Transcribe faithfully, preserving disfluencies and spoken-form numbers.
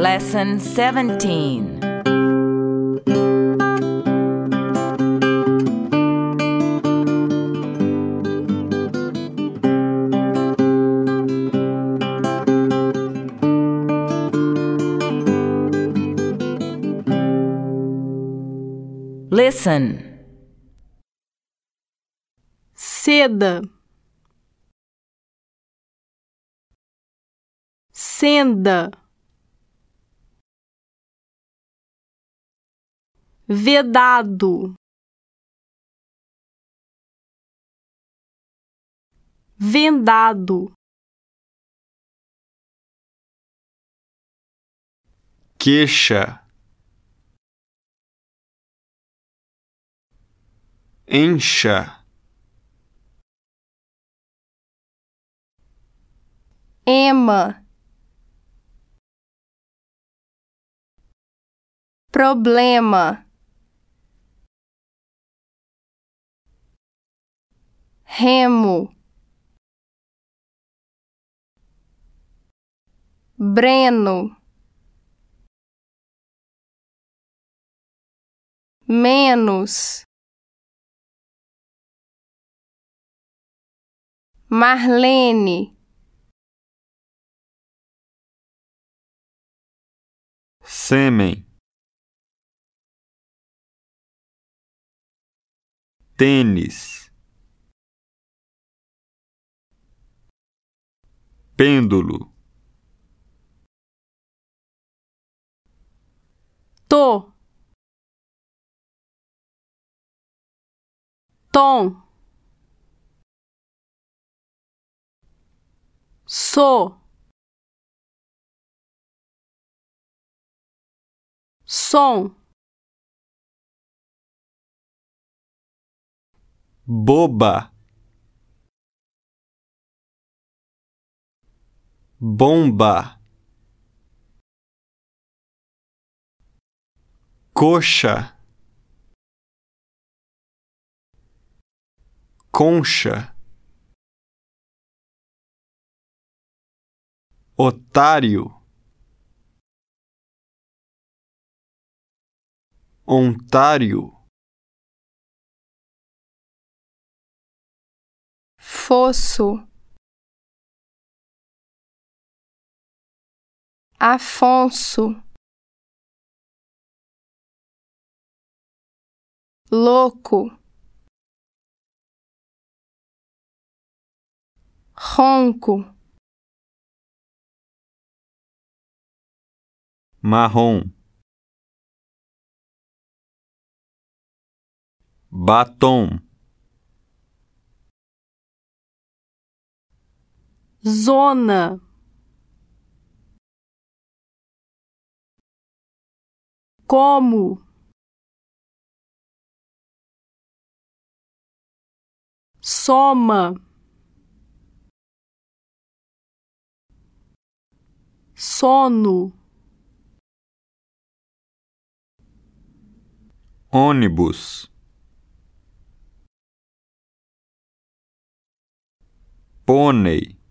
Lesson seventeen. Listen. Seda, senda, vedado, vendado, queixa, encha, ema, problema, remo, Breno, menos, Marlene, sêmen, tênis, pêndulo, tô, tom, sou, som, boba, bomba, coxa, concha, otário, Ontário, fosso, Afonso, louco, ronco, marrom, batom, zona, como, soma, sono, ônibus, pônei,